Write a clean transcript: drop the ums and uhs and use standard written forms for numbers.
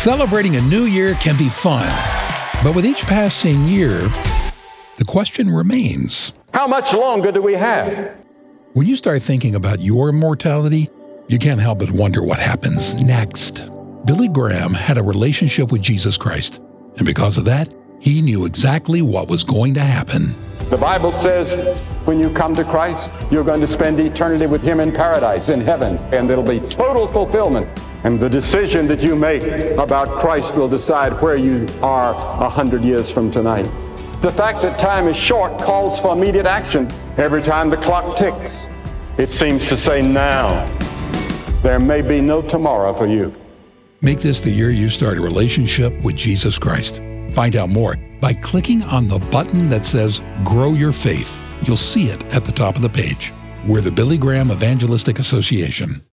Celebrating a new year can be fun, but with each passing year, the question remains, how much longer do we have? When you start thinking about your immortality, you can't help but wonder what happens next. Billy Graham had a relationship with Jesus Christ, and because of that, he knew exactly what was going to happen. The Bible says when you come to Christ, you're going to spend eternity with Him in paradise, in heaven, and there'll be total fulfillment. And the decision that you make about Christ will decide where you are 100 years from tonight. The fact that time is short calls for immediate action. Every time the clock ticks, it seems to say now. There may be no tomorrow for you. Make this the year you start a relationship with Jesus Christ. Find out more by clicking on the button that says Grow Your Faith. You'll see it at the top of the page. We're the Billy Graham Evangelistic Association.